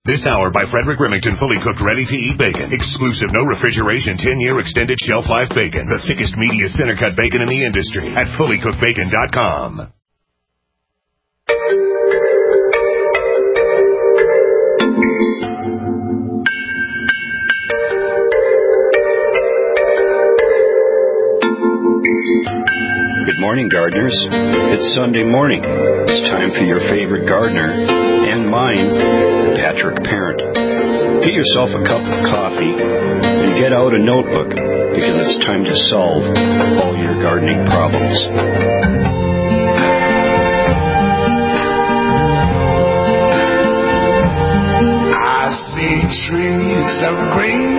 This hour by Frederick Remington, fully cooked, ready-to-eat bacon. Exclusive, no refrigeration, 10-year extended shelf life bacon. The thickest, meatiest, center-cut bacon in the industry at fullycookedbacon.com. Good morning, gardeners. It's Sunday morning. It's time for your favorite gardener and mine, Patrick Parent. Get yourself a cup of coffee and get out a notebook because it's time to solve all your gardening problems. I see trees of green,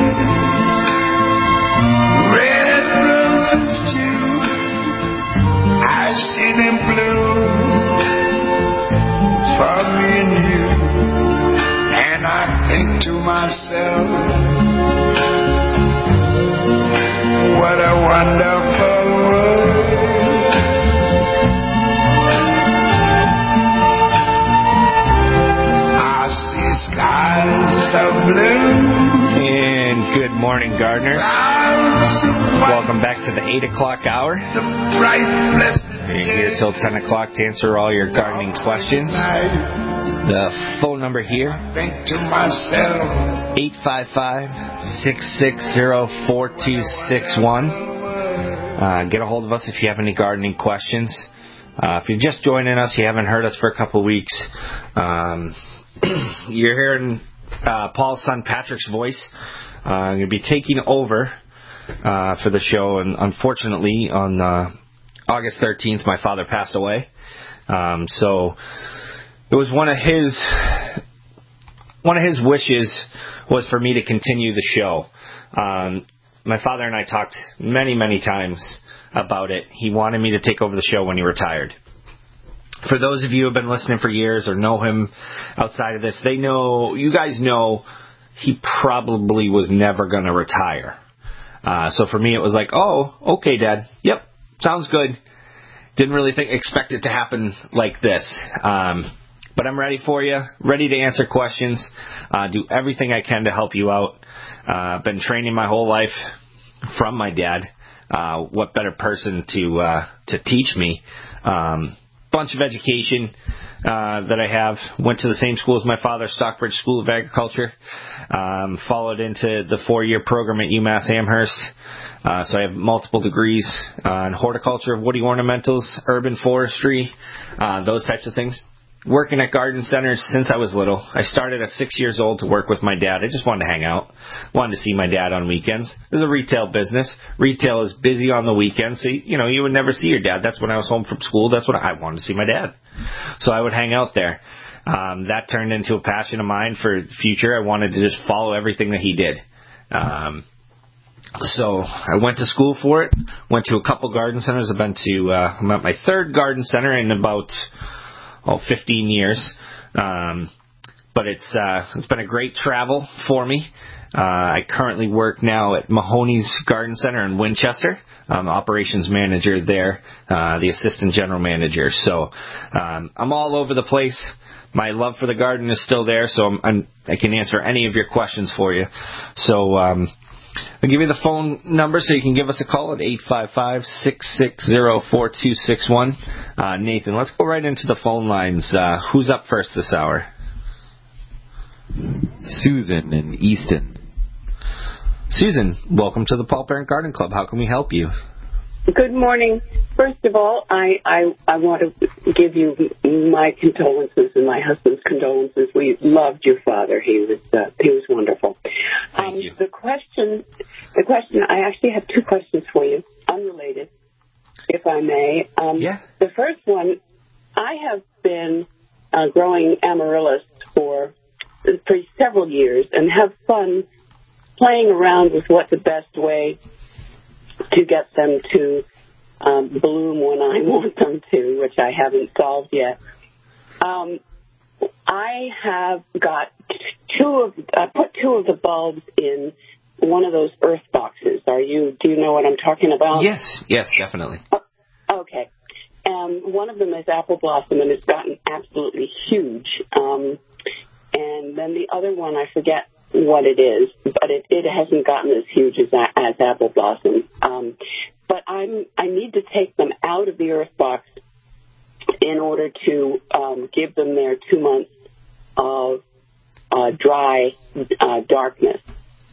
red roses too. I see them bloom for me and you, and I think to myself, what a wonderful world. I see skies of blue. And good morning, gardeners. Welcome back to the 8 o'clock hour. We're here till 10 o'clock to answer all your gardening questions. The phone number here, 855-660-4261. Get a hold of us if you have any gardening questions. If you're just joining us, you haven't heard us for a couple weeks, you're hearing Paul's son Patrick's voice. I'm going to be taking over for the show, and unfortunately on August 13th my father passed away, so it was one of his wishes was for me to continue the show. My father and I talked many times about it. He wanted me to take over the show when he retired. For those of you who have been listening for years or know him outside of this, you guys know he probably was never going to retire. So for me, it was like, oh, okay, Dad. Yep, sounds good. Didn't really expect it to happen like this. But I'm ready for you, ready to answer questions, do everything I can to help you out. Been training my whole life from my dad. What better person to teach me? Bunch of education that I have. Went to the same school as my father, Stockbridge School of Agriculture. Followed into the 4-year program at UMass Amherst. So I have multiple degrees in horticulture, woody ornamentals, urban forestry, those types of things. Working at garden centers since I was little. I started at 6 years old to work with my dad. I just wanted to hang out. Wanted to see my dad on weekends. This is a retail business. Retail is busy on the weekends, so you would never see your dad. That's when I was home from school. That's when I wanted to see my dad. So I would hang out there. That turned into a passion of mine for the future. I wanted to just follow everything that he did. So I went to school for it. Went to a couple garden centers. I'm at my third garden center in about 15 years. But it's been a great travel for me. I currently work now at Mahoney's Garden Center in Winchester. I'm the operations manager there, the assistant general manager. So I'm all over the place. My love for the garden is still there, so I can answer any of your questions for you. So I'll give you the phone number so you can give us a call at 855-660-4261. Nathan, let's go right into the phone lines. Who's up first this hour? Susan in Easton. Susan, welcome to the Paul Parent Garden Club. How can we help you? Good morning. First of all, I want to give you my condolences and my husband's condolences. We loved your father. He was wonderful. Thank you. The question. I actually have two questions for you, unrelated, if I may. Yeah. The first one, I have been growing amaryllis for several years and have fun playing around with what the best way to get them to bloom when I want them to, which I haven't solved yet. I have got put two of the bulbs in one of those earth boxes. Do you know what I'm talking about? Yes, definitely. Okay. One of them is apple blossom and it's gotten absolutely huge. and then the other one, I forget what it is, but it hasn't gotten as huge as apple blossom. But I need to take them out of the earth box in order to give them their 2 months of dry darkness.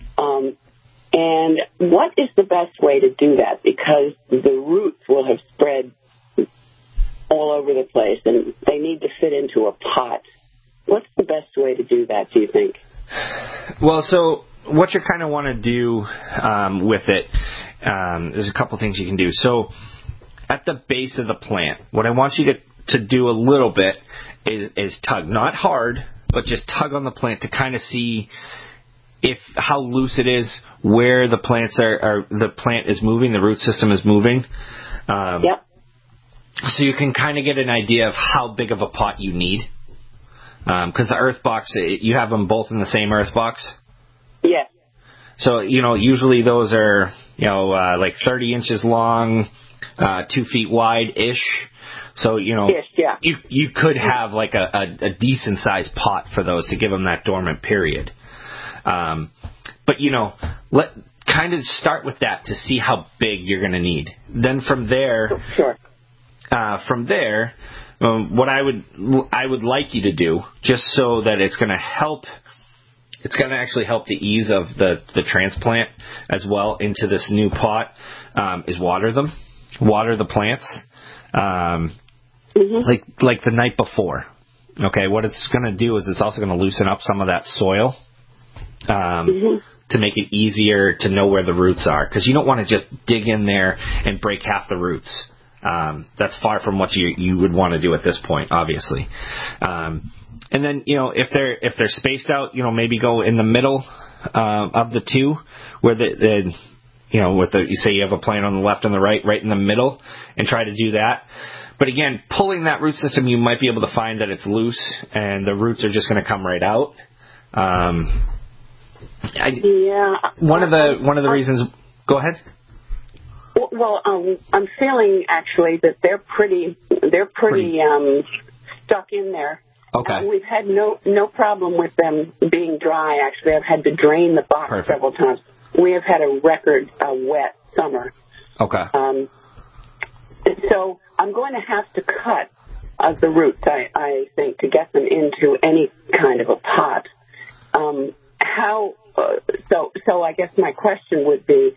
And what is the best way to do that? Because the roots will have spread all over the place, and they need to fit into a pot. What's the best way to do that, do you think? Well, so what you kind of want to do with it, there's a couple things you can do. So at the base of the plant, what I want you to do a little bit is tug. Not hard, but just tug on the plant to kind of see how loose it is, where the plants the plant is moving, the root system is moving. Yep. So you can kind of get an idea of how big of a pot you need. Because the earth box, you have them both in the same earth box? Yes. So, usually those are, like 30 inches long, 2 feet wide-ish. So, Ish, yeah. you could have like a decent-sized pot for those to give them that dormant period. But, kind of start with that to see how big you're going to need. Then from there... Sure. What I would like you to do, just so that it's going to actually help the ease of the transplant as well into this new pot, is water the plants, like the night before. Okay, what it's going to do is it's also going to loosen up some of that soil, to make it easier to know where the roots are, because you don't want to just dig in there and break half the roots. That's far from what you would want to do at this point, obviously. And then, if they're spaced out, maybe go in the middle of the two, where you say you have a plant on the left and the right in the middle, and try to do that. But again, pulling that root system, you might be able to find that it's loose and the roots are just going to come right out. One of the reasons. Go ahead. Well, I'm feeling actually that they're pretty stuck in there. Okay. We've had no problem with them being dry. Actually, I've had to drain the box several times. We have had a record wet summer. Okay. So I'm going to have to cut the roots, I think, to get them into any kind of a pot. So I guess my question would be,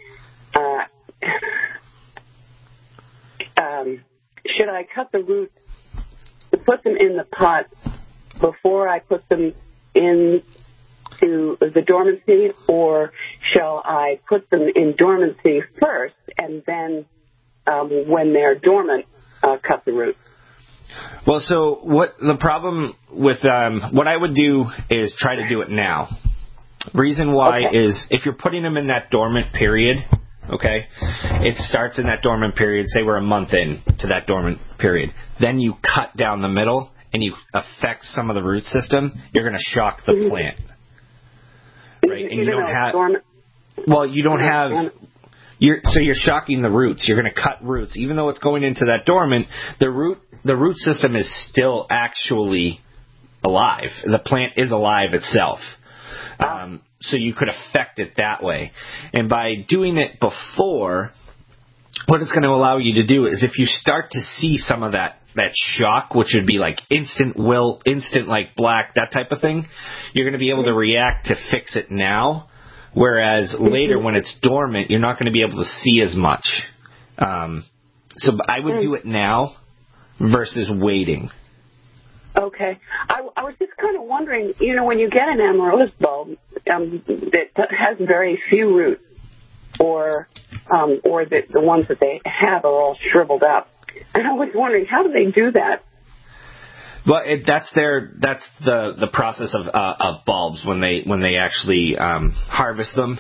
should I cut the roots to put them in the pot before I put them into the dormancy, or shall I put them in dormancy first and then when they're dormant, cut the roots? Well, so what the problem with what I would do is try to do it now. Reason why is if you're putting them in that dormant period, okay, it starts in that dormant period. Say we're a month in to that dormant period. Then you cut down the middle and you affect some of the root system. You're going to shock the plant, right? And you don't have. Well, you don't have. So you're shocking the roots. You're going to cut roots, even though it's going into that dormant. The root system is still actually alive. The plant is alive itself. So you could affect it that way. And by doing it before, what it's going to allow you to do is if you start to see some of that shock, which would be like instant wilt, instant like black, that type of thing, you're going to be able to react to fix it now. Whereas later when it's dormant, you're not going to be able to see as much. So I would do it now versus waiting. Okay. I was just kind of wondering, when you get an amaryllis bulb that has very few roots, or the ones that they have are all shriveled up, and I was wondering, how do they do that? Well, that's the process of bulbs when they actually harvest them.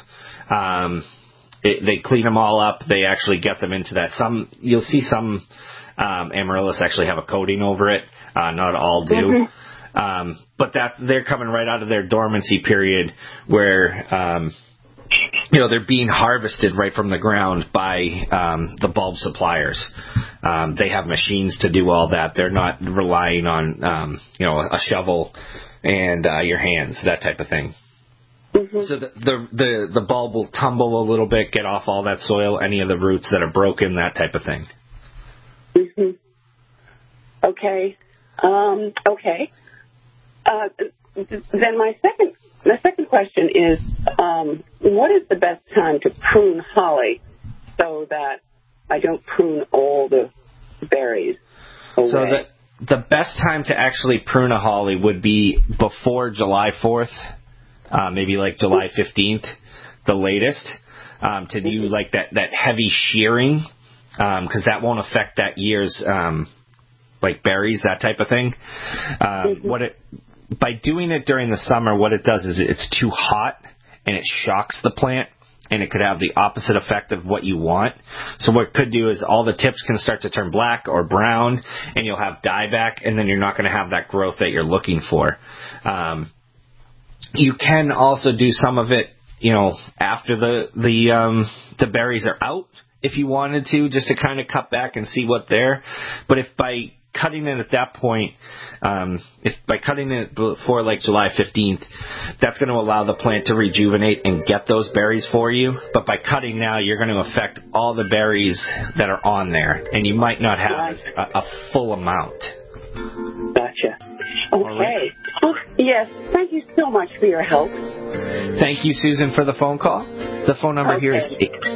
They clean them all up. They actually get them into that. You'll see some amaryllis actually have a coating over it. Not all do. Mm-hmm. But they're coming right out of their dormancy period where, they're being harvested right from the ground by the bulb suppliers. They have machines to do all that. They're not relying on, a shovel and your hands, that type of thing. Mm-hmm. So the bulb will tumble a little bit, get off all that soil, any of the roots that are broken, that type of thing. Mm-hmm. Okay. Okay. Then my second question is, what is the best time to prune holly so that I don't prune all the berries away? So the best time to actually prune a holly would be before July 4th, maybe like July 15th, the latest, to do like that heavy shearing, because that won't affect that year's like berries, that type of thing. By doing it during the summer, what it does is it's too hot and it shocks the plant, and it could have the opposite effect of what you want. So what it could do is all the tips can start to turn black or brown, and you'll have dieback, and then you're not going to have that growth that you're looking for. You can also do some of it, after the berries are out, if you wanted to, just to kind of cut back and see what's there. But if by cutting it at that point, if by cutting it before like July 15th, that's going to allow the plant to rejuvenate and get those berries for you. But by cutting now, you're going to affect all the berries that are on there, and you might not have a full amount. Gotcha. Okay. Oh, yes. Thank you so much for your help. Thank you, Susan, for the phone call. The phone number here is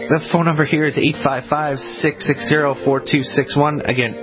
855-660-4261. Again,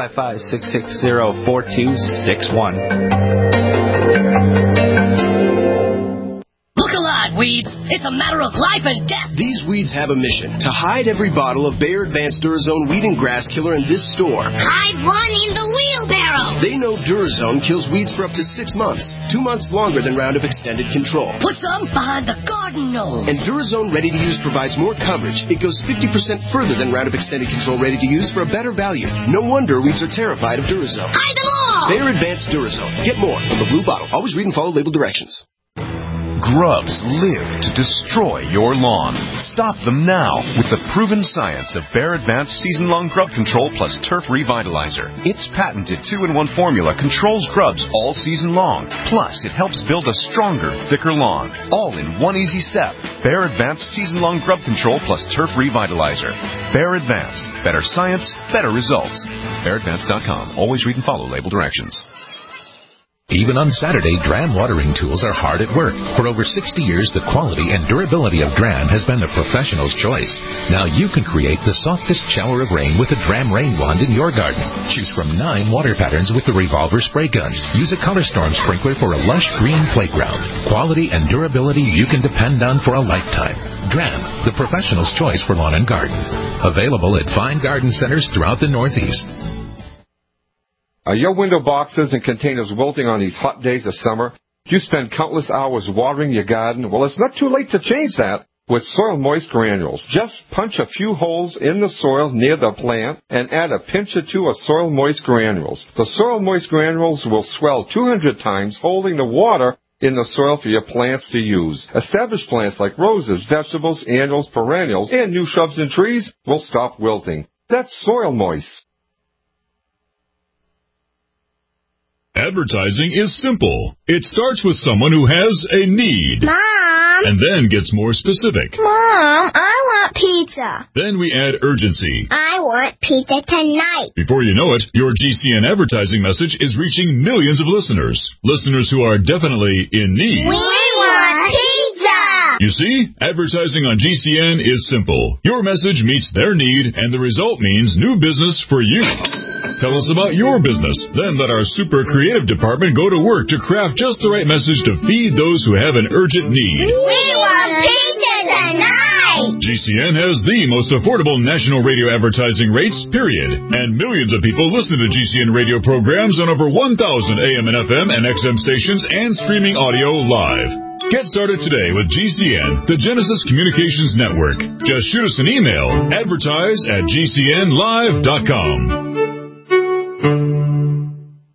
855-660-4261. Look alive, weeds. It's a matter of life and death. These weeds have a mission: to hide every bottle of Bayer Advanced Durazone Weed and Grass Killer in this store. Hide one in the wheelbarrow. They know Durazone kills weeds for up to 6 months, 2 months longer than Roundup Extended Control. Put some behind the garden gnome. And Durazone Ready to Use provides more coverage. It goes 50% further than Roundup Extended Control Ready to Use for a better value. No wonder weeds are terrified of Durazone. Hide them all. Bayer Advanced Durazone. Get more from the blue bottle. Always read and follow label directions. Grubs live to destroy your lawn. Stop them now with the proven science of Bayer Advanced Season-Long Grub Control plus Turf Revitalizer. Its patented 2-in-1 formula controls grubs all season long. Plus, it helps build a stronger, thicker lawn. All in one easy step. Bayer Advanced Season-Long Grub Control plus Turf Revitalizer. Bayer Advanced. Better science, better results. BayerAdvanced.com. Always read and follow label directions. Even on Saturday, Dram watering tools are hard at work. For over 60 years, the quality and durability of Dram has been the professional's choice. Now you can create the softest shower of rain with a Dram rain wand in your garden. Choose from 9 water patterns with the revolver spray gun. Use a Color Storm sprinkler for a lush green playground. Quality and durability you can depend on for a lifetime. Dram, the professional's choice for lawn and garden. Available at fine garden centers throughout the Northeast. Are your window boxes and containers wilting on these hot days of summer? Do you spend countless hours watering your garden? Well, it's not too late to change that with Soil Moist Granules. Just punch a few holes in the soil near the plant and add a pinch or two of Soil Moist Granules. The Soil Moist Granules will swell 200 times, holding the water in the soil for your plants to use. Established plants like roses, vegetables, annuals, perennials, and new shrubs and trees will stop wilting. That's Soil Moist. Advertising is simple. It starts with someone who has a need. Mom! And then gets more specific. Mom, I want pizza. Then we add urgency. I want pizza tonight. Before you know it, your GCN advertising message is reaching millions of listeners. Listeners who are definitely in need. We want pizza! You see, advertising on GCN is simple. Your message meets their need, and the result means new business for you. Tell us about your business. Then let our super creative department go to work to craft just the right message to feed those who have an urgent need. We want pizza tonight! GCN has the most affordable national radio advertising rates, period. And millions of people listen to GCN radio programs on over 1,000 AM and FM and XM stations and streaming audio live. Get started today with GCN, the Genesis Communications Network. Just shoot us an email, advertise@gcnlive.com.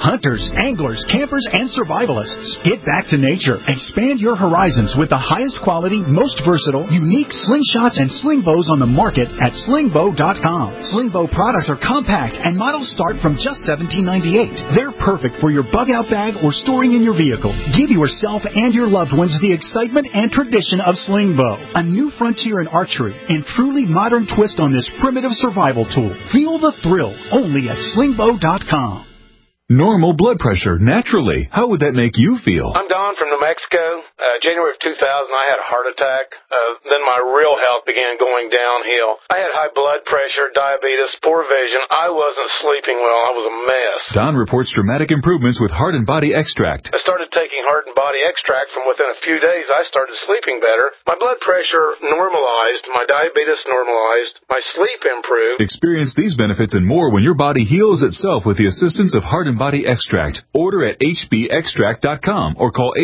Hunters, anglers, campers, and survivalists. Get back to nature. Expand your horizons with the highest quality, most versatile, unique slingshots and sling bows on the market at slingbow.com. Slingbow products are compact and models start from just $17.98. They're perfect for your bug-out bag or storing in your vehicle. Give yourself and your loved ones the excitement and tradition of Slingbow, a new frontier in archery and truly modern twist on this primitive survival tool. Feel the thrill only at slingbow.com. Normal blood pressure, naturally. How would that make you feel? I'm Don from New Mexico. January of 2000, I had a heart attack. Then my real health began going downhill. I had high blood pressure, diabetes, poor vision. I wasn't sleeping well. I was a mess. Don reports dramatic improvements with Heart and Body Extract. I started taking Heart and Body Extract. From within a few days, I started sleeping better. My blood pressure normalized. My diabetes normalized. My sleep improved. Experience these benefits and more when your body heals itself with the assistance of Heart and Body Extract. Order at hbextract.com or call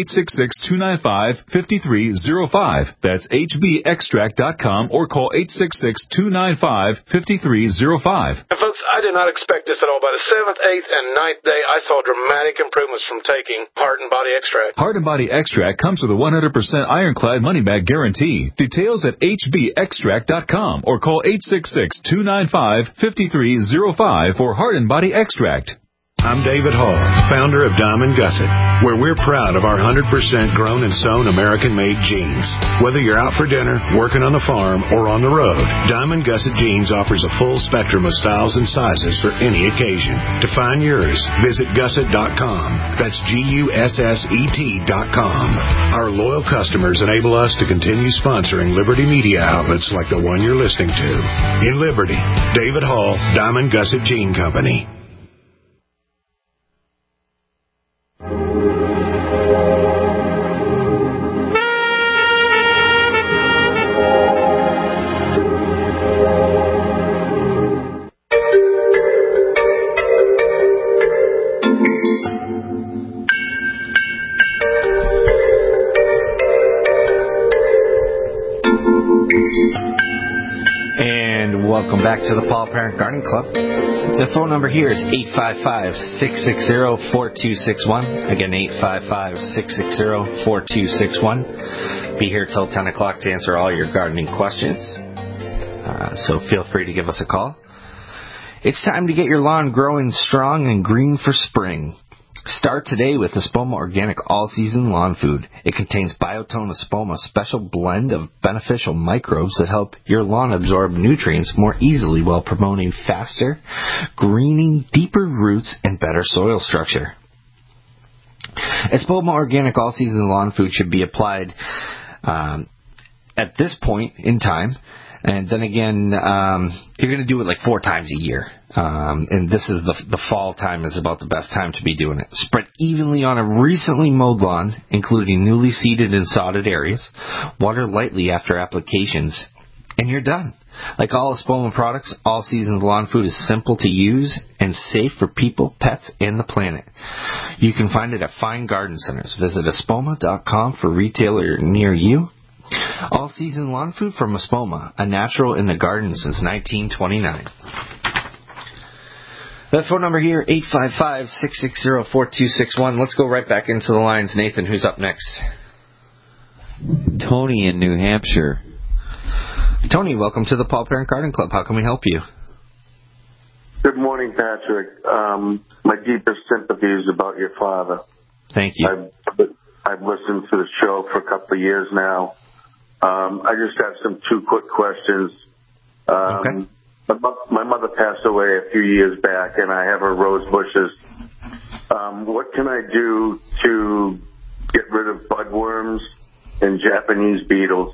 866-295-5305. That's hbextract.com or call 866-295-5305. And folks, I did not expect this at all. By the 7th, 8th, and 9th day, I saw dramatic improvements from taking Heart and Body Extract. Heart and Body Extract comes with a 100% ironclad money-back guarantee. Details at hbextract.com or call 866-295-5305 for Heart and Body Extract. I'm David Hall, founder of Diamond Gusset, where we're proud of our 100% grown and sewn American-made jeans. Whether you're out for dinner, working on the farm, or on the road, Diamond Gusset Jeans offers a full spectrum of styles and sizes for any occasion. To find yours, visit gusset.com. That's GUSSET.com. Our loyal customers enable us to continue sponsoring Liberty media outlets like the one you're listening to. In Liberty, David Hall, Diamond Gusset Jean Company. Welcome back to the Paul Parent Gardening Club. The phone number here is 855-660-4261. Again, 855-660-4261. Be here till 10 o'clock to answer all your gardening questions. So feel free to give us a call. It's time to get your lawn growing strong and green for spring. Start today with Espoma Organic All-Season Lawn Food. It contains Biotone Espoma, a special blend of beneficial microbes that help your lawn absorb nutrients more easily while promoting faster, greening, deeper roots, and better soil structure. Espoma Organic All-Season Lawn Food should be applied at this point in time. And then again, you're going to do it like 4 times a year. And this is the fall time is about the best time to be doing it. Spread evenly on a recently mowed lawn, including newly seeded and sodded areas. Water lightly after applications, and you're done. Like all Espoma products, All Season Lawn Food is simple to use and safe for people, pets, and the planet. You can find it at fine garden centers. Visit espoma.com for retailer near you. All Season Lawn Food from Espoma, a natural in the garden since 1929. That phone number here, 855-660-4261. Let's go right back into the lines. Nathan, who's up next? Tony in New Hampshire. Tony, welcome to the Paul Parent Garden Club. How can we help you? Good morning, Patrick. My deepest sympathies about your father. Thank you. I've listened to the show for a couple of years now. I just have 2 quick questions. Okay. My mother passed away a few years back, and I have her rose bushes. What can I do to get rid of budworms and Japanese beetles?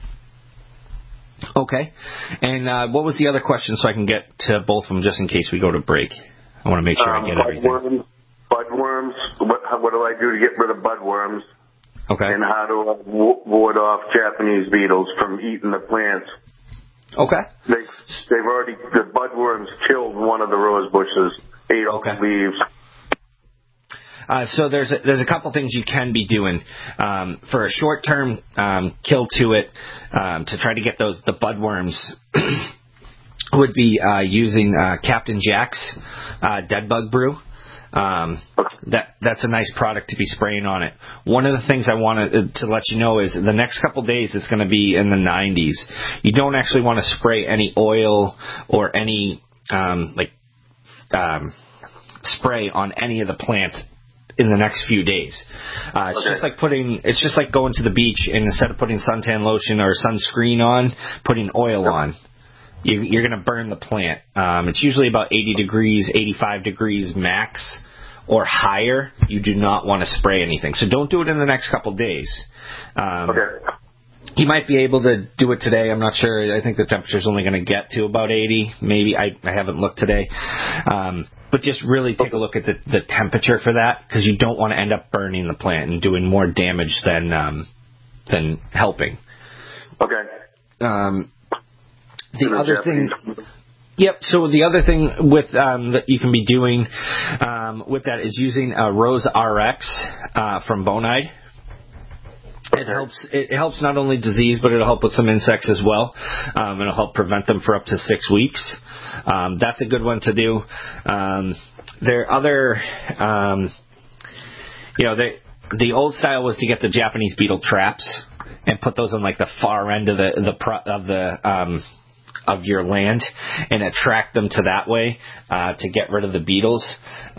Okay. And what was the other question so I can get to both of them just in case we go to break? I want to make sure I get everything. Budworms. What do I do to get rid of budworms? Okay. And how do I ward off Japanese beetles from eating the plants? Okay. The budworms killed one of the rose bushes, ate all the leaves. So there's a couple things you can be doing for a short-term kill to it to try to get the budworms. Would be using Captain Jack's Dead Bug Brew. That's a nice product to be spraying on it. One of the things I wanted to let you know is the next couple days it's going to be in the 90s. You don't actually want to spray any oil or any spray on any of the plant in the next few days. It's just like going to the beach and instead of putting suntan lotion or sunscreen on, putting oil on. You're going to burn the plant. It's usually about 80 degrees, 85 degrees max or higher. You do not want to spray anything. So don't do it in the next couple days. You might be able to do it today. I'm not sure. I think the temperature's only going to get to about 80. Maybe. I haven't looked today. But just really take a look at the temperature for that, because you don't want to end up burning the plant and doing more damage than helping. Okay. The other thing... Yep, so the other thing with that you can be doing with that is using Rose RX from Bonide. It helps not only disease, but it'll help with some insects as well. It'll help prevent them for up to 6 weeks. That's a good one to do. There are other, the old style was to get the Japanese beetle traps and put those on like the far end of your land and attract them to that way to get rid of the beetles.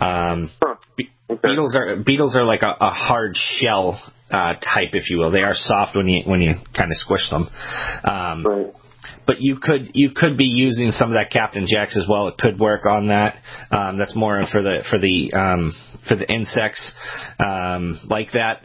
Beetles are like a hard shell type, if you will. They are soft when you kind of squish them. But you could be using some of that Captain Jack's as well. It could work on that. That's more for the insects like that.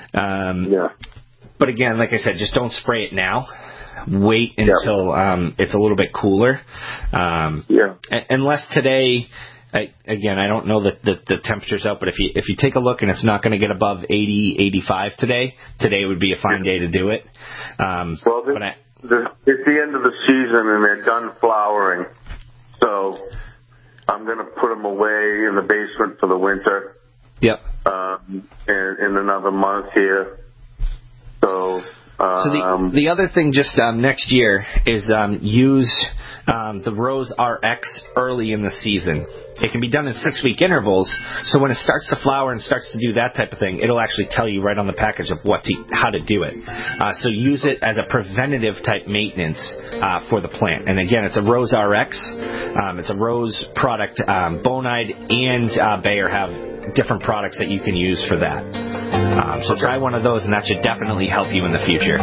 But again, like I said, just don't spray it now. Wait until it's a little bit cooler. Unless today, I don't know the temperature's out, but if you take a look and it's not going to get above 80, 85 today would be a fine day to do it. It's the end of the season and they're done flowering, so I'm going to put them away in the basement for the winter. Yep. In another month here. So the other thing just next year is use the Rose RX early in the season. It can be done in 6-week intervals, so when it starts to flower and starts to do that type of thing, it'll actually tell you right on the package of how to do it. So use it as a preventative type maintenance for the plant. And again, it's a Rose RX. It's a Rose product. Bonide and Bayer have different products that you can use for that. So try one of those, and that should definitely help you in the future.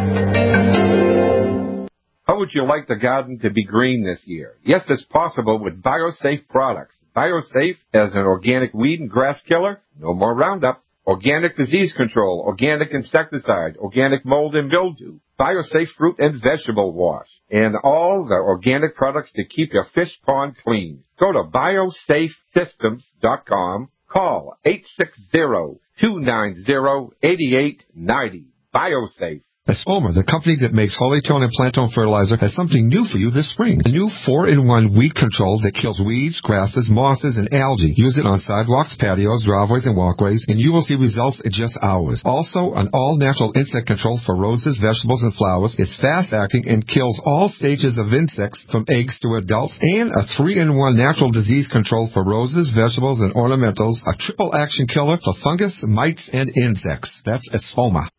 How would you like the garden to be green this year? Yes, it's possible with BioSafe products. BioSafe as an organic weed and grass killer, no more Roundup. Organic disease control, organic insecticide, organic mold and mildew, BioSafe fruit and vegetable wash, and all the organic products to keep your fish pond clean. Go to biosafesystems.com. Call 860-290-8890. BioSafe. Espoma, the company that makes Holytone and Plantone fertilizer, has something new for you this spring. A new 4-in-1 weed control that kills weeds, grasses, mosses, and algae. Use it on sidewalks, patios, driveways, and walkways, and you will see results in just hours. Also, an all-natural insect control for roses, vegetables, and flowers. It's fast-acting and kills all stages of insects from eggs to adults. And a 3-in-1 natural disease control for roses, vegetables, and ornamentals. A triple-action killer for fungus, mites, and insects. That's Espoma.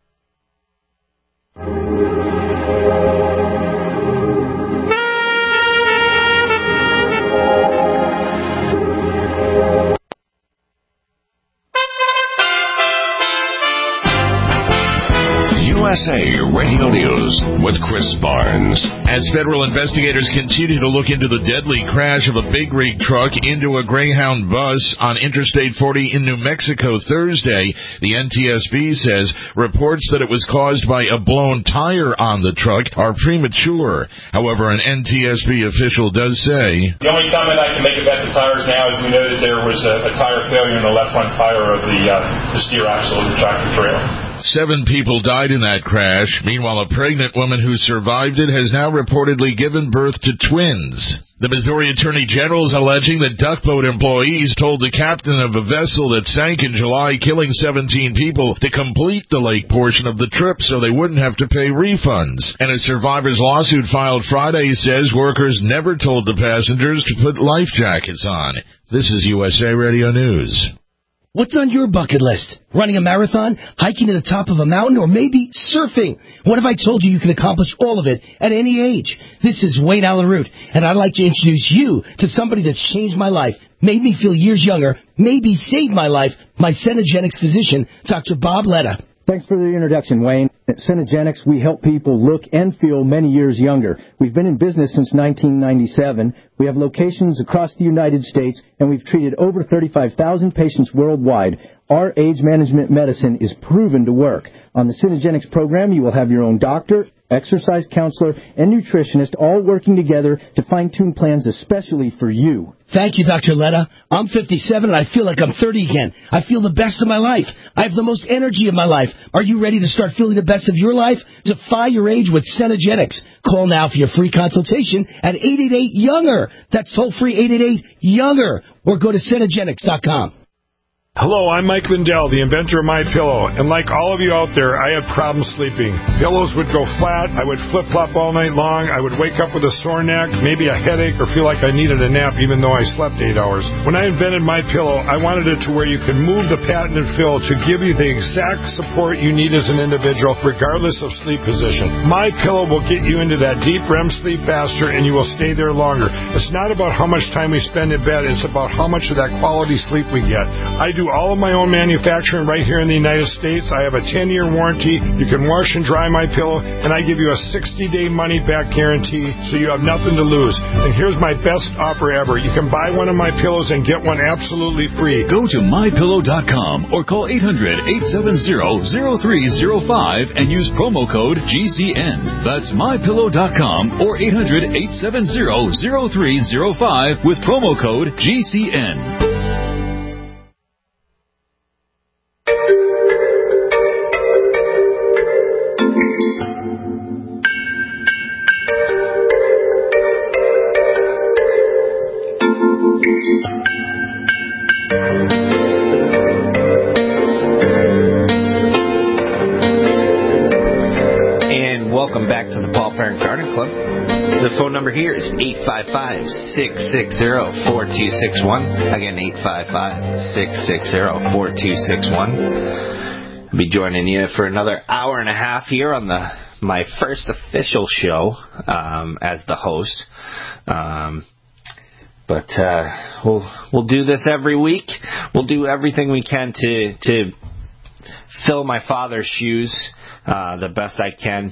USA Radio News with Chris Barnes. As federal investigators continue to look into the deadly crash of a big rig truck into a Greyhound bus on Interstate 40 in New Mexico Thursday, the NTSB says reports that it was caused by a blown tire on the truck are premature. However, an NTSB official does say, the only comment I can make about the tires now is we know that there was a tire failure in the left front tire of the steer axle of the tractor trailer. 7 people died in that crash. Meanwhile, a pregnant woman who survived it has now reportedly given birth to twins. The Missouri Attorney General is alleging that duckboat employees told the captain of a vessel that sank in July, killing 17 people, to complete the lake portion of the trip so they wouldn't have to pay refunds. And a survivor's lawsuit filed Friday says workers never told the passengers to put life jackets on. This is USA Radio News. What's on your bucket list? Running a marathon, hiking to the top of a mountain, or maybe surfing? What if I told you can accomplish all of it at any age? This is Wayne Allen Root, and I'd like to introduce you to somebody that's changed my life, made me feel years younger, maybe saved my life, my Cenegenics physician, Dr. Bob Letta. Thanks for the introduction, Wayne. At Cenegenics, we help people look and feel many years younger. We've been in business since 1997. We have locations across the United States, and we've treated over 35,000 patients worldwide. Our age management medicine is proven to work. On the Cenegenics program, you will have your own doctor, exercise counselor, and nutritionist all working together to fine-tune plans especially for you. Thank you, Dr. Letta. I'm 57 and I feel like I'm 30 again. I feel the best of my life. I have the most energy of my life. Are you ready to start feeling the best of your life? Defy your age with Cenegenics. Call now for your free consultation at 888-YOUNGER. That's toll-free 888-YOUNGER. Or go to Cenegenics.com. Hello, I'm Mike Lindell, the inventor of MyPillow, and like all of you out there, I had problems sleeping. Pillows would go flat, I would flip-flop all night long, I would wake up with a sore neck, maybe a headache, or feel like I needed a nap even though I slept 8 hours. When I invented MyPillow, I wanted it to where you could move the patented fill to give you the exact support you need as an individual, regardless of sleep position. MyPillow will get you into that deep REM sleep faster, and you will stay there longer. It's not about how much time we spend in bed, it's about how much of that quality sleep we get. I do all of my own manufacturing right here in the United States. I have a 10-year warranty. You can wash and dry my pillow, and I give you a 60-day money-back guarantee, so you have nothing to lose. And here's my best offer ever. You can buy one of my pillows and get one absolutely free. Go to MyPillow.com or call 800-870-0305 and use promo code GCN. That's MyPillow.com or 800-870-0305 with promo code GCN. The phone number here is 855-660-4261. Again, 855-660-4261. I'll be joining you for another hour and a half here on my first official show as the host. But we'll do this every week. We'll do everything we can to fill my father's shoes the best I can.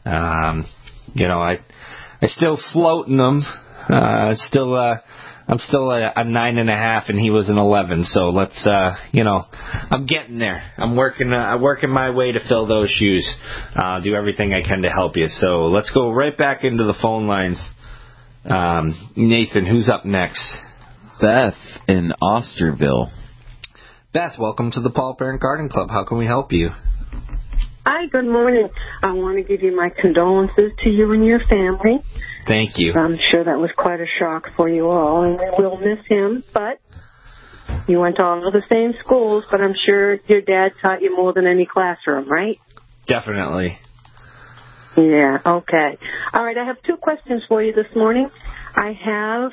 I still float in them. I'm still a 9.5, and he was an 11. So let's, I'm getting there. I'm working my way to fill those shoes. Do everything I can to help you. So let's go right back into the phone lines. Nathan, who's up next? Beth in Osterville. Beth, welcome to the Paul Parent Garden Club. How can we help you? Hi, good morning. I want to give you my condolences to you and your family. Thank you. I'm sure that was quite a shock for you all, and we will miss him, but you went to all the same schools, but I'm sure your dad taught you more than any classroom, right? Definitely. Yeah, okay. All right, I have 2 questions for you this morning. I have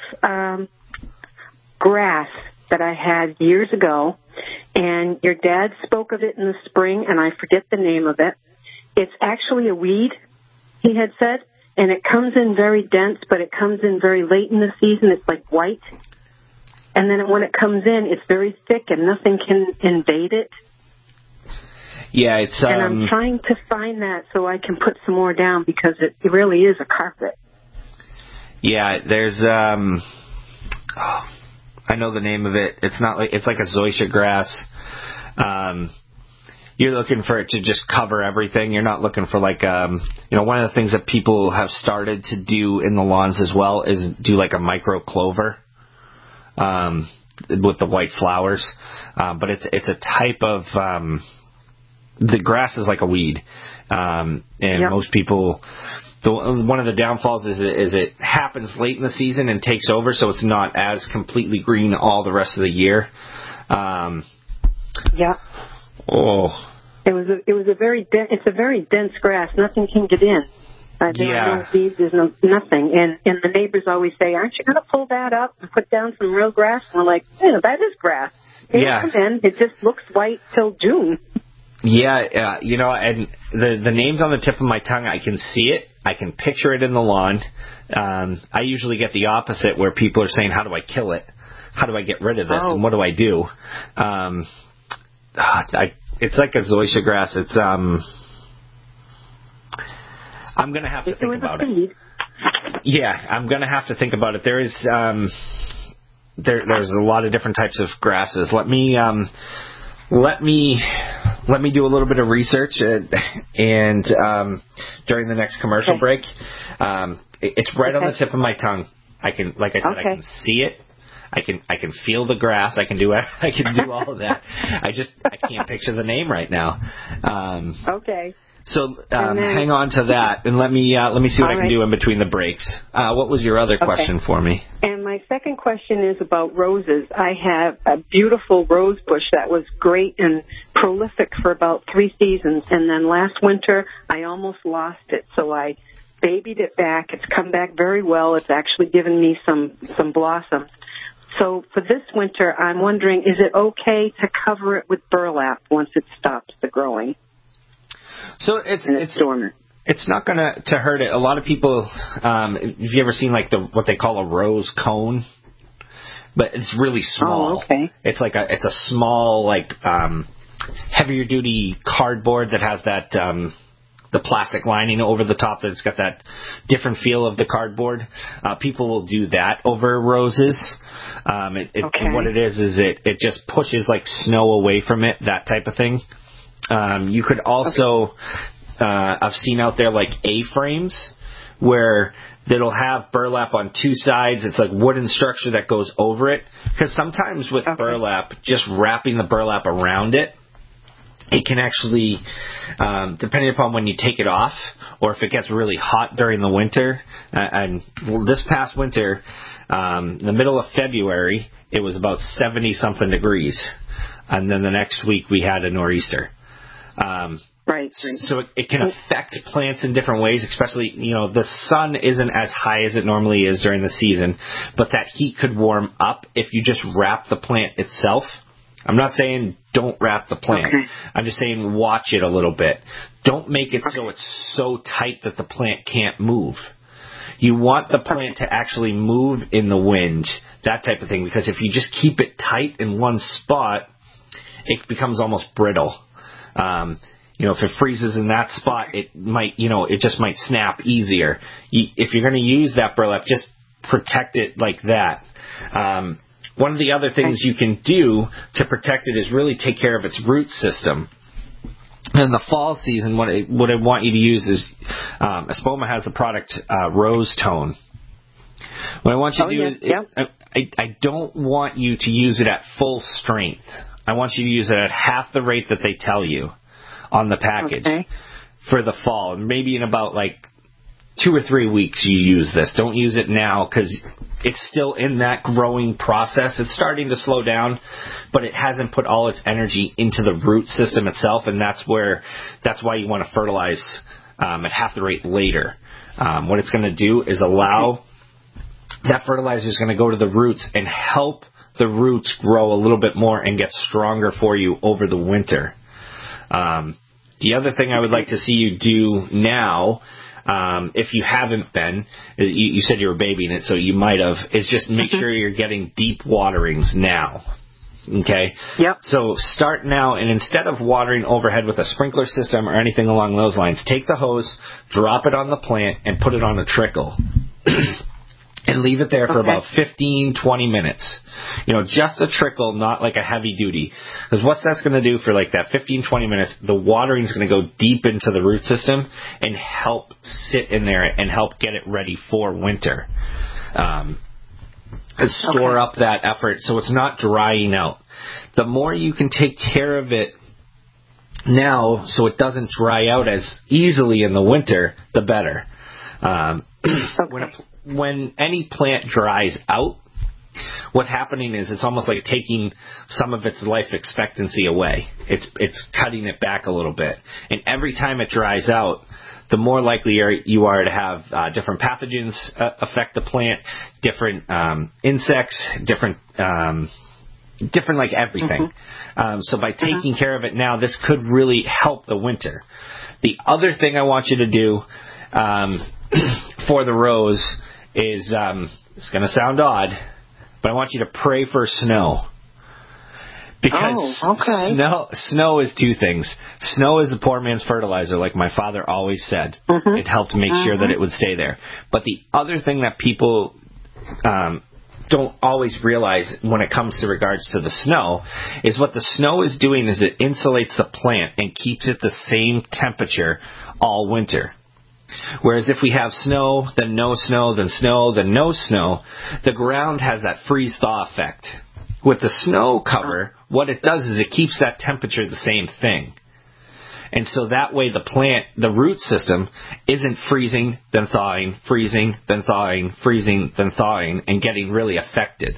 grass that I had years ago, and your dad spoke of it in the spring, and I forget the name of it. It's actually a weed, he had said, and it comes in very dense, but it comes in very late in the season. It's like white. And then when it comes in, it's very thick, and nothing can invade it. Yeah, it's... And I'm trying to find that so I can put some more down, because it really is a carpet. Yeah, there's... I know the name of it. It's like a zoysia grass. You're looking for it to just cover everything. You're not looking for one of the things that people have started to do in the lawns as well is do like a micro clover with the white flowers. But it's a type of the grass is like a weed, and most people one of the downfalls is it happens late in the season and takes over, so it's not as completely green all the rest of the year. Yeah. Oh. It's a very dense grass. Nothing can get in. There are no weeds. There's nothing. And the neighbors always say, "Aren't you going to pull that up and put down some real grass?" And we're like, "Yeah, that is grass. Come in. It just looks white till June." Yeah, you know, and the name's on the tip of my tongue. I can see it. I can picture it in the lawn. I usually get the opposite, where people are saying, "How do I kill it? How do I get rid of this? And what do I do?" It's like a zoysia grass. It's I'm gonna have to think about it. Yeah, I'm gonna have to think about it. There is there's a lot of different types of grasses. Let me do a little bit of research and during the next commercial break. It's right on the tip of my tongue. I can, like I said, I can see it. I can feel the grass. I can do all of that. I can't picture the name right now. Okay. So hang on to that, and let me see what I can do in between the breaks. What was your other question for me? And my second question is about roses. I have a beautiful rose bush that was great and prolific for about 3 seasons, and then last winter I almost lost it, so I babied it back. It's come back very well. It's actually given me some blossoms. So for this winter, I'm wondering, is it okay to cover it with burlap once it stops the growing? So it's not going to hurt it. A lot of people, have you ever seen like what they call a rose cone? But it's really small. Oh, okay. It's like it's a small, like heavier duty cardboard that has that the plastic lining over the top. That's got that different feel of the cardboard. People will do that over roses. What it is it just pushes like snow away from it, that type of thing. You could also, I've seen out there like A-frames where that'll have burlap on 2 sides. It's like wooden structure that goes over it. Because sometimes with burlap, just wrapping the burlap around it, it can actually, depending upon when you take it off, or if it gets really hot during the winter, and this past winter, in the middle of February, it was about 70-something degrees. And then the next week we had a nor'easter. Right. So it can affect plants in different ways, especially, the sun isn't as high as it normally is during the season, but that heat could warm up if you just wrap the plant itself. I'm not saying don't wrap the plant. Okay. I'm just saying watch it a little bit. Don't make it so it's so tight that the plant can't move. You want the plant to actually move in the wind, that type of thing, because if you just keep it tight in one spot, it becomes almost brittle. If it freezes in that spot, it might, it just might snap easier. If you're going to use that burlap, just protect it like that. One of the other things you can do to protect it is really take care of its root system. In the fall season, what I want you to use is, Espoma has the product Rose Tone. What I want you to do is, I don't want you to use it at full strength. I want you to use it at half the rate that they tell you on the package for the fall. Maybe in about like 2 or 3 weeks you use this. Don't use it now because it's still in that growing process. It's starting to slow down, but it hasn't put all its energy into the root system itself, and that's why you want to fertilize at half the rate later. What it's going to do is allow that fertilizer is going to go to the roots and help the roots grow a little bit more and get stronger for you over the winter. The other thing I would like to see you do now, if you haven't been, you said you were babying it, so you might have, is just make sure you're getting deep waterings now. Okay? Yep. So start now, and instead of watering overhead with a sprinkler system or anything along those lines, take the hose, drop it on the plant, and put it on a trickle. And leave it there for about 15, 20 minutes. Just a trickle, not like a heavy duty. Because what that's going to do for like that 15, 20 minutes, the watering is going to go deep into the root system and help sit in there and help get it ready for winter. And store up that effort so it's not drying out. The more you can take care of it now so it doesn't dry out as easily in the winter, the better. When any plant dries out, what's happening is it's almost like taking some of its life expectancy away. It's cutting it back a little bit. And every time it dries out, the more likely you are to have different pathogens affect the plant, different insects, different like everything. So by taking care of it now, this could really help the winter. The other thing I want you to do for the rose is, it's going to sound odd, but I want you to pray for snow. Because snow is two things. Snow is the poor man's fertilizer, like my father always said. It helped make sure that it would stay there. But the other thing that people don't always realize when it comes to regards to the snow is what the snow is doing is it insulates the plant and keeps it the same temperature all winter. Whereas if we have snow, then no snow, then snow, then no snow, the ground has that freeze-thaw effect. With the snow cover, what it does is it keeps that temperature the same thing. And so that way the plant, the root system, isn't freezing, then thawing, freezing, then thawing, freezing, then thawing, and getting really affected.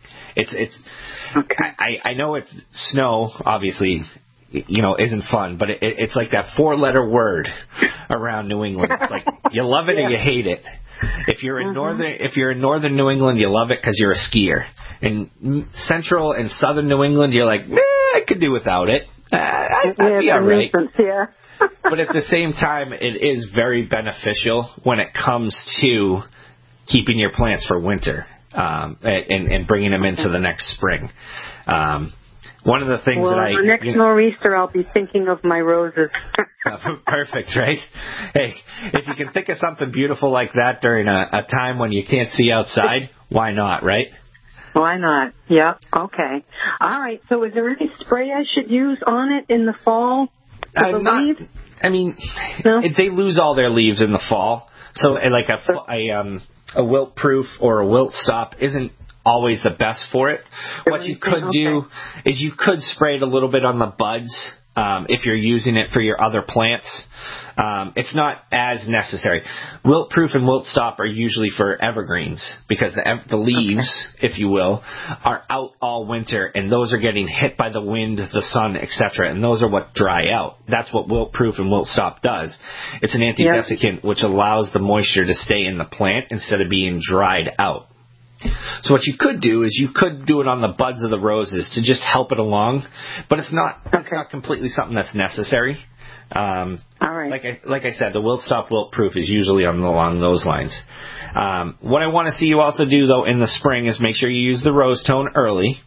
I know it's snow, obviously, isn't fun, but it's like that 4-letter word around New England. It's like you love it or you hate it. If you're in northern New England, you love it because you're a skier. In central and southern New England, you're like, I could do without it. I'd be all right. But at the same time, it is very beneficial when it comes to keeping your plants for winter and bringing them into the next spring. One of the things the next nor'easter, I'll be thinking of my roses. Perfect, right? Hey, if you can think of something beautiful like that during a time when you can't see outside, why not, right? Why not? Yep. Okay. All right. So is there any spray I should use on it in the fall? They lose all their leaves in the fall. So like a wilt proof or a wilt stop isn't always the best for it. What you could do is you could spray it a little bit on the buds if you're using it for your other plants. It's not as necessary. Wilt proof and wilt stop are usually for evergreens because the leaves, if you will, are out all winter and those are getting hit by the wind, the sun, etc. And those are what dry out. That's what wilt proof and wilt stop does. It's an antidesiccant which allows the moisture to stay in the plant instead of being dried out. So what you could do is you could do it on the buds of the roses to just help it along, but it's not completely something that's necessary. All right. Like I said, the wilt stop, wilt proof is usually along those lines. What I want to see you also do though in the spring is make sure you use the rose tone early.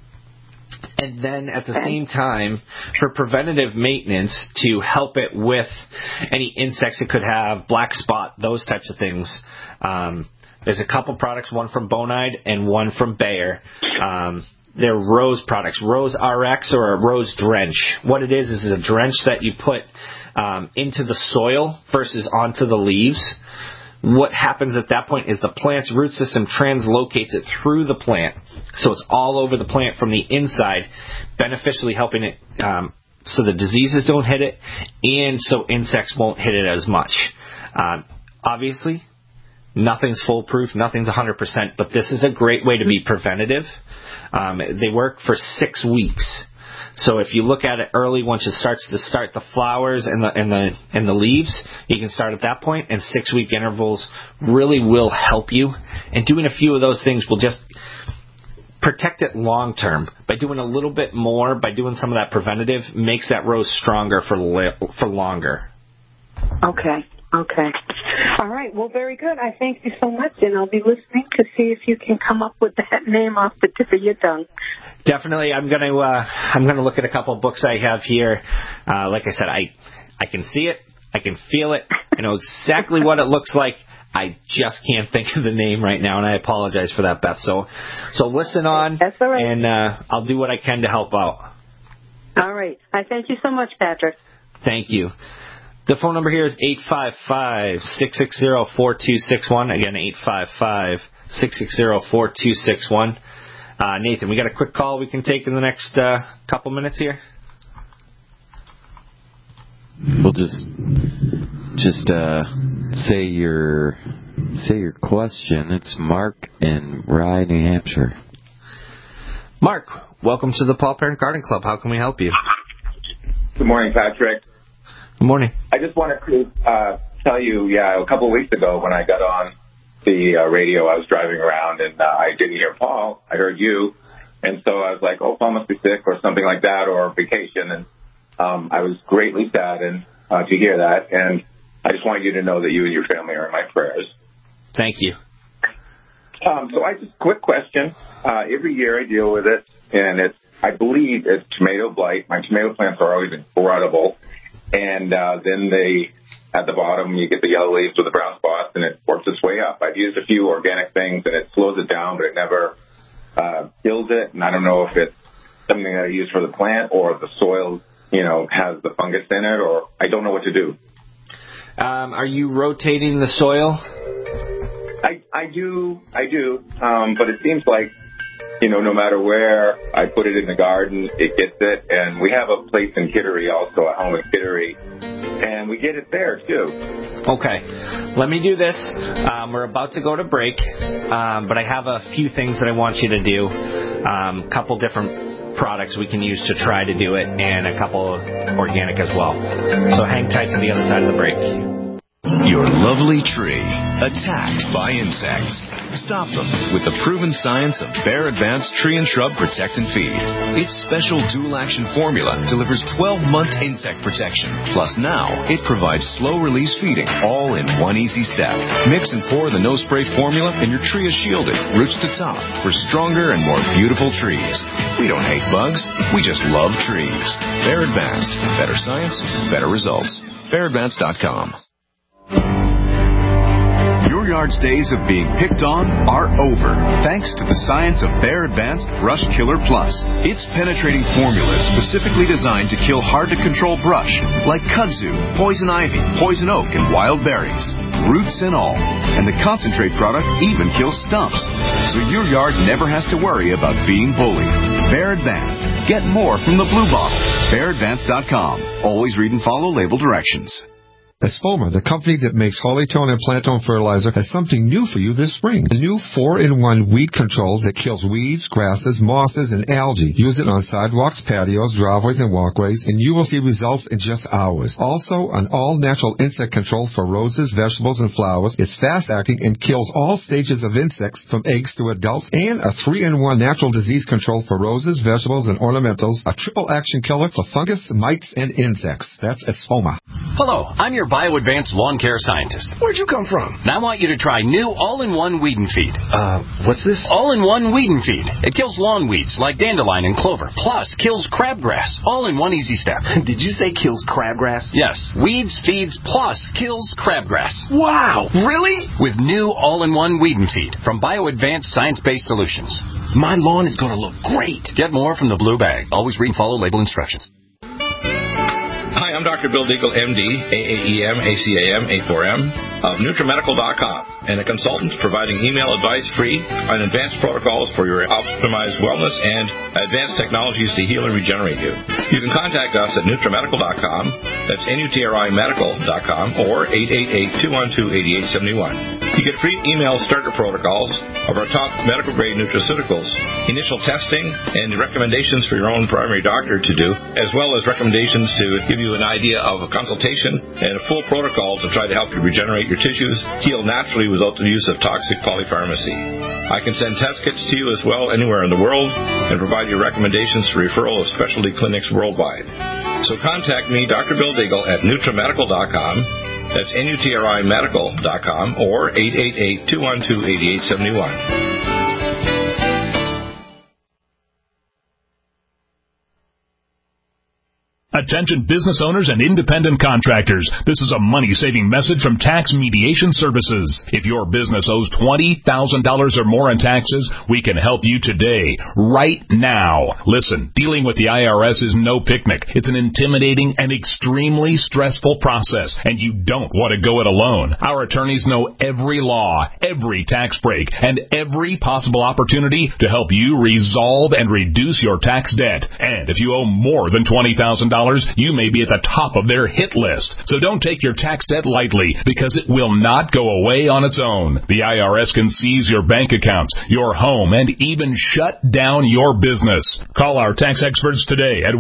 And then at the same time, for preventative maintenance to help it with any insects it could have, black spot, those types of things. There's a couple products, one from Bonide and one from Bayer. They're rose products, Rose RX or a rose drench. What it is a drench that you put into the soil versus onto the leaves. What happens at that point is the plant's root system translocates it through the plant. So it's all over the plant from the inside, beneficially helping it so the diseases don't hit it and so insects won't hit it as much. Obviously, nothing's foolproof, nothing's 100%, but this is a great way to be preventative. They work for 6 weeks. So if you look at it early, once it starts to start the flowers and the leaves, you can start at that point, and 6-week intervals really will help you. And doing a few of those things will just protect it long term. By doing a little bit more, by doing some of that preventative, makes that rose stronger for longer. Okay. All right. Well, very good. I thank you so much, and I'll be listening to see if you can come up with that name off the tip of your tongue. Definitely. I'm gonna look at a couple of books I have here. Like I said, I can see it, I can feel it, I know exactly what it looks like. I just can't think of the name right now, and I apologize for that, Beth. So listen on. That's all right. And I'll do what I can to help out. All right. I thank you so much, Patrick. Thank you. The phone number here is 855-660-4261. Again, 855-660-4261. Nathan, we got a quick call we can take in the next couple minutes here? We'll just say your question. It's Mark in Rye, New Hampshire. Mark, welcome to the Paul Parent Garden Club. How can we help you? Good morning, Patrick. Good morning. I just wanted to tell you, a couple of weeks ago when I got on the radio, I was driving around and I didn't hear Paul. I heard you. And so I was like, Paul must be sick or something like that, or vacation. And I was greatly saddened to hear that. And I just want you to know that you and your family are in my prayers. Thank you. Quick question. Every year I deal with it, and I believe it's tomato blight. My tomato plants are always incredible. And then at the bottom, you get the yellow leaves with the brown spots, and it works its way up. I've used a few organic things, and it slows it down, but it never kills it. And I don't know if it's something that I use for the plant or the soil, has the fungus in it, or I don't know what to do. Are you rotating the soil? I do. But it seems like, no matter where I put it in the garden, it gets it. And we have a place in Kittery also, a home in Kittery, and we get it there too. Okay. Let me do this. We're about to go to break, but I have a few things that I want you to do. A couple different products we can use to try to do it, and a couple organic as well. So hang tight to the other side of the break. Your lovely tree, attacked by insects. Stop them with the proven science of Bayer Advanced Tree and Shrub Protect and Feed. Its special dual-action formula delivers 12-month insect protection. Plus now, it provides slow-release feeding, all in one easy step. Mix and pour the no-spray formula, and your tree is shielded, roots to top, for stronger and more beautiful trees. We don't hate bugs, we just love trees. Bayer Advanced. Better science, better results. BayerAdvanced.com. Your yard's days of being picked on are over, thanks to the science of Bayer Advanced Brush Killer Plus. Its penetrating formula is specifically designed to kill hard-to-control brush, like kudzu, poison ivy, poison oak, and wild berries, roots and all. And the concentrate product even kills stumps, so your yard never has to worry about being bullied. Bayer Advanced. Get more from the blue bottle. BayerAdvanced.com. Always read and follow label directions. Espoma, the company that makes Holytone and Plantone fertilizer, has something new for you this spring. A new 4-in-1 weed control that kills weeds, grasses, mosses, and algae. Use it on sidewalks, patios, driveways, and walkways, and you will see results in just hours. Also, an all-natural insect control for roses, vegetables, and flowers. It's fast-acting and kills all stages of insects from eggs to adults. And a 3-in-1 natural disease control for roses, vegetables, and ornamentals. A triple-action killer for fungus, mites, and insects. That's Espoma. Hello, I'm your BioAdvanced lawn care scientist. Where'd you come from? And I want you to try new all-in-one weed and feed. What's this? All-in-one weed and feed. It kills lawn weeds like dandelion and clover, plus kills crabgrass, all in one easy step. Did you say kills crabgrass? Yes. Weeds, feeds, plus kills crabgrass. Wow, really? With new all-in-one weed and feed from BioAdvanced science-based solutions. My lawn is going to look great. Get more from the blue bag. Always read and follow label instructions. Hi, I'm Dr. Bill Deagle, MD, AAEM, ACAM, A4M, of NutriMedical.com, and a consultant providing email advice free on advanced protocols for your optimized wellness and advanced technologies to heal and regenerate you. You can contact us at NutriMedical.com, that's NutriMedical.com, or 888-212-8871. You get free email starter protocols of our top medical-grade nutraceuticals, initial testing, and recommendations for your own primary doctor to do, as well as recommendations to give you an idea of a consultation and a full protocol to try to help you regenerate your tissues, heal naturally without the use of toxic polypharmacy. I can send test kits to you as well anywhere in the world and provide you recommendations for referral of specialty clinics worldwide. So contact me, Dr. Bill Deagle, at NutriMedical.com. That's NutriMedical.com, or 888-212-8871. Attention business owners and independent contractors. This is a money-saving message from Tax Mediation Services. If your business owes $20,000 or more in taxes, we can help you today, right now. Listen, dealing with the IRS is no picnic. It's an intimidating and extremely stressful process, and you don't want to go it alone. Our attorneys know every law, every tax break, and every possible opportunity to help you resolve and reduce your tax debt. And if you owe more than $20,000 you may be at the top of their hit list. So don't take your tax debt lightly, because it will not go away on its own. The IRS can seize your bank account, your home, and even shut down your business. Call our tax experts today at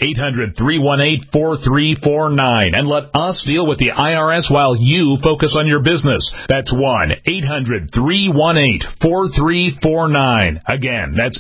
1-800-318-4349 and let us deal with the IRS while you focus on your business. That's 1-800-318-4349. Again, that's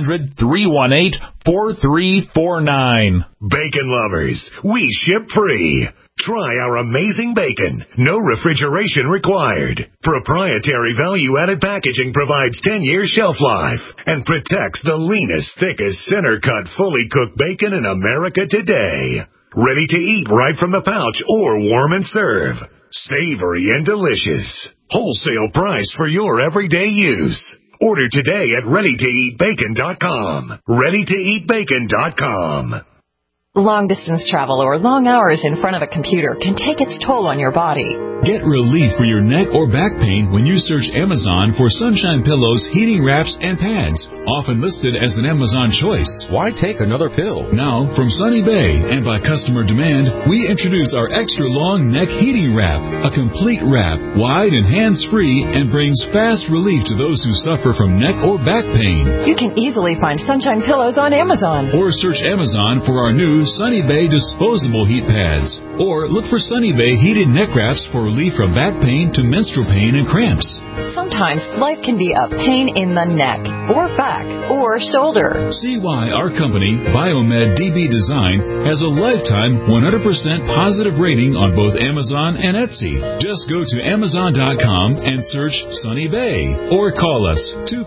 800-318-4349. Bacon lovers, we ship free. Try our amazing bacon. No refrigeration required. Proprietary value-added packaging provides 10-year shelf life and protects the leanest, thickest, center-cut, fully cooked bacon in America today. Ready to eat right from the pouch or warm and serve. Savory and delicious. Wholesale price for your everyday use. Order today at ReadyToEatBacon.com. ReadyToEatBacon.com. Long-distance travel or long hours in front of a computer can take its toll on your body. Get relief for your neck or back pain when you search Amazon for Sunshine Pillows, heating wraps, and pads. Often listed as an Amazon choice. Why take another pill? Now, from Sunny Bay and by customer demand, we introduce our extra long neck heating wrap. A complete wrap, wide and hands-free, and brings fast relief to those who suffer from neck or back pain. You can easily find Sunshine Pillows on Amazon. Or search Amazon for our new Sunny Bay disposable heat pads. Or look for Sunny Bay heated neck wraps for relief from back pain to menstrual pain and cramps. Sometimes life can be a pain in the neck, or back, or shoulder. See why our company, Biomed DB Design, has a lifetime 100% positive rating on both Amazon and Etsy. Just go to Amazon.com and search Sunny Bay. Or call us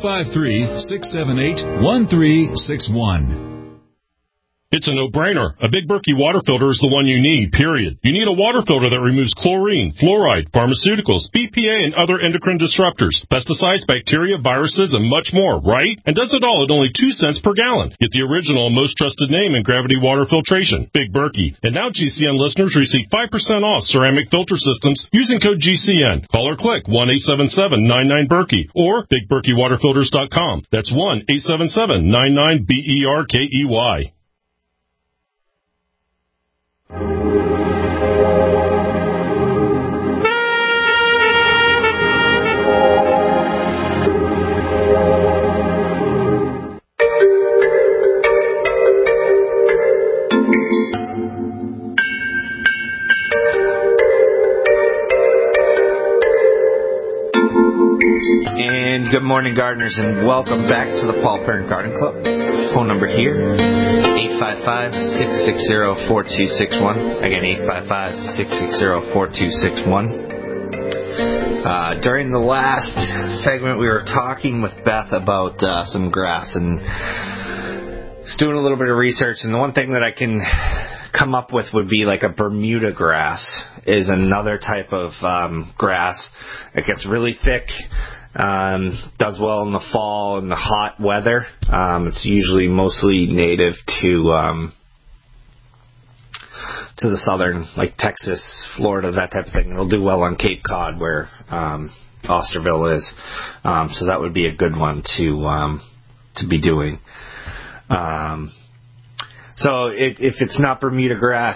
253-678-1361. It's a no-brainer. A Big Berkey water filter is the one you need, period. You need a water filter that removes chlorine, fluoride, pharmaceuticals, BPA, and other endocrine disruptors, pesticides, bacteria, viruses, and much more, right? And does it all at only 2 cents per gallon. Get the original and most trusted name in gravity water filtration, Big Berkey. And now GCN listeners receive 5% off ceramic filter systems using code GCN. Call or click 1-877-99-BERKEY or BigBerkeyWaterFilters.com. That's 1-877-99-BERKEY. And good morning, gardeners, and welcome back to the Paul Parent Garden Club. Phone number here, 855-660-4261. Again, 855-660-4261. During the last segment, we were talking with Beth about some grass, and just doing a little bit of research, and the one thing that I can come up with would be like a Bermuda grass is another type of grass. It gets really thick. Does well in the fall and the hot weather. It's usually mostly native to the southern, like Texas, Florida, that type of thing. It'll do well on Cape Cod, where Osterville is. So that would be a good one to be doing. So if it's not Bermuda grass,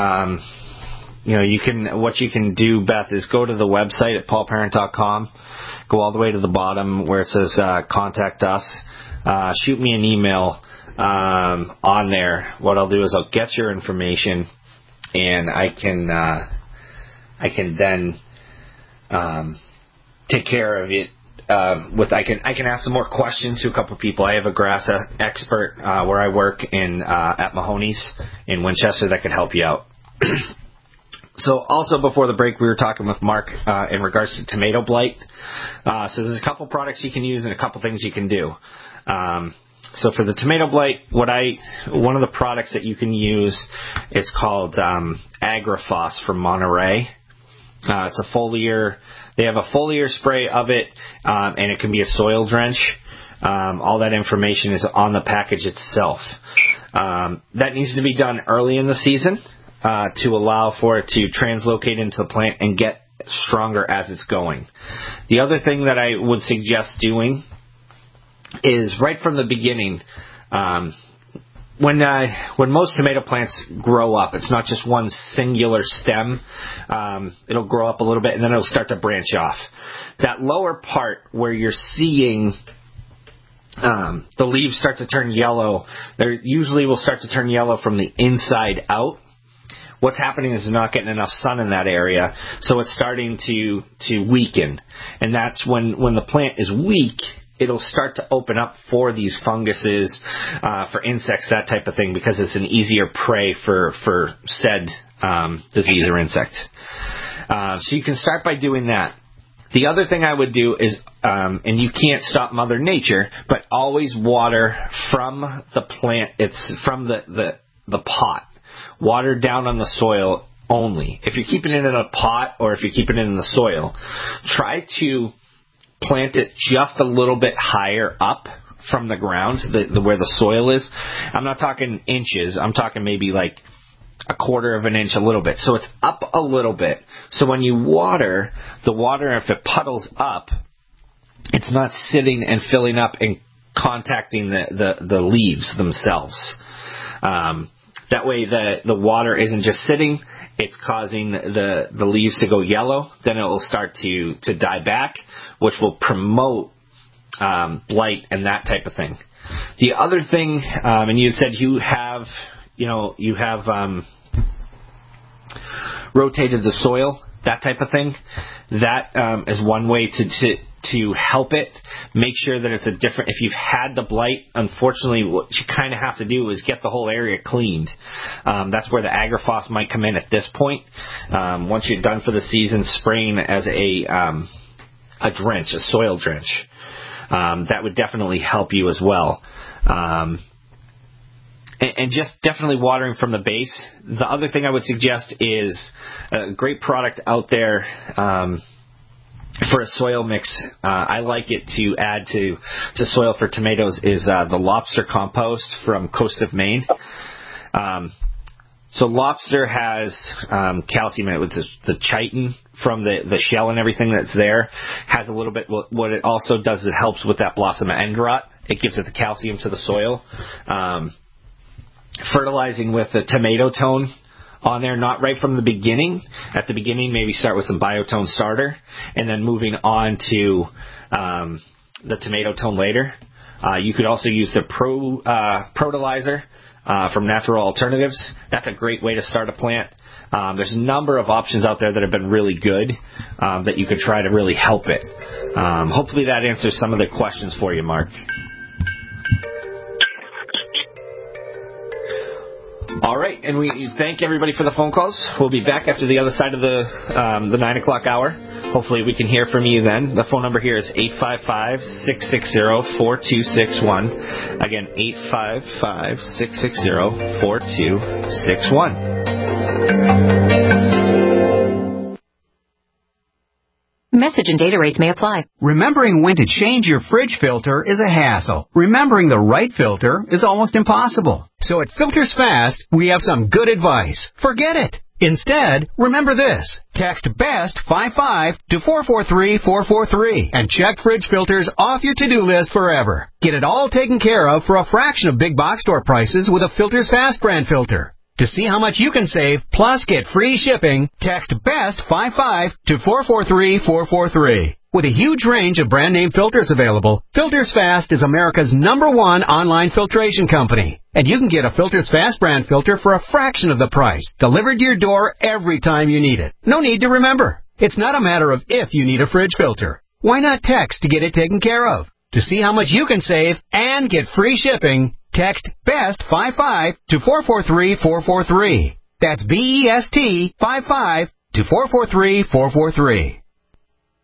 what you can do, Beth, is go to the website at paulparent.com. Go all the way to the bottom where it says contact us. Shoot me an email on there. What I'll do is I'll get your information, and I can then take care of it. I can ask some more questions to a couple of people. I have a grass expert where I work at Mahoney's in Winchester that can help you out. So also before the break, we were talking with Mark in regards to tomato blight. So there's a couple products you can use and a couple things you can do. So for the tomato blight, one of the products that you can use is called Agrifos from Monterey. It's a foliar. They have a foliar spray of it, and it can be a soil drench. All that information is on the package itself. That needs to be done early in the season to allow for it to translocate into the plant and get stronger as it's going. The other thing that I would suggest doing is right from the beginning, when most tomato plants grow up, it's not just one singular stem. It'll grow up a little bit, and then it'll start to branch off. That lower part where you're seeing the leaves start to turn yellow, they usually will start to turn yellow from the inside out. What's happening is it's not getting enough sun in that area, so it's starting to weaken. And that's when the plant is weak, it'll start to open up for these funguses, for insects, that type of thing, because it's an easier prey for said disease or insect. So you can start by doing that. The other thing I would do is, and you can't stop Mother Nature, but always water from the plant. It's from the pot. Water down on the soil only. If you're keeping it in a pot or if you're keeping it in the soil, try to plant it just a little bit higher up from the ground, where the soil is. I'm not talking inches. I'm talking maybe like a quarter of an inch, a little bit. So it's up a little bit. So when you water, the water, if it puddles up, it's not sitting and filling up and contacting the leaves themselves. That way the water isn't just sitting, it's causing the leaves to go yellow. Then it will start to die back, which will promote blight and that type of thing. The other thing, and you said you have rotated the soil, that type of thing. That is one way to help it. Make sure that it's a different. If you've had the blight, unfortunately, what you kind of have to do is get the whole area cleaned. That's where the Agrifos might come in at this point. Once you're done for the season, spraying as a drench, a soil drench, that would definitely help you as well. And just definitely watering from the base. The other thing I would suggest is a great product out there for a soil mix. I like it to add to soil for tomatoes is the lobster compost from Coast of Maine. So lobster has calcium in it with the chitin from the shell and everything that's there. Has a little bit. What it also does, it helps with that blossom end rot. It gives it the calcium to the soil. Fertilizing with the tomato tone on there, not right from the beginning. At the beginning, maybe start with some Biotone starter, and then moving on to the tomato tone later. You could also use the Protolizer from Natural Alternatives. That's a great way to start a plant. There's a number of options out there that have been really good that you could try to really help it. Hopefully that answers some of the questions for you, Mark. All right, and we thank everybody for the phone calls. We'll be back after the other side of the 9 o'clock hour. Hopefully we can hear from you then. The phone number here is 855-660-4261. Again, 855-660-4261. Message and data rates may apply. Remembering when to change your fridge filter is a hassle. Remembering the right filter is almost impossible. So at Filters Fast, we have some good advice. Forget it. Instead, remember this. Text BEST55 to 443-443 and check fridge filters off your to-do list forever. Get it all taken care of for a fraction of big box store prices with a Filters Fast brand filter. To see how much you can save, plus get free shipping, text BEST55 to 443-443. With a huge range of brand name filters available, Filters Fast is America's #1 online filtration company. And you can get a Filters Fast brand filter for a fraction of the price, delivered to your door every time you need it. No need to remember. It's not a matter of if you need a fridge filter. Why not text to get it taken care of? To see how much you can save and get free shipping, text BEST55 to 443-443. That's BEST55 to 443-443.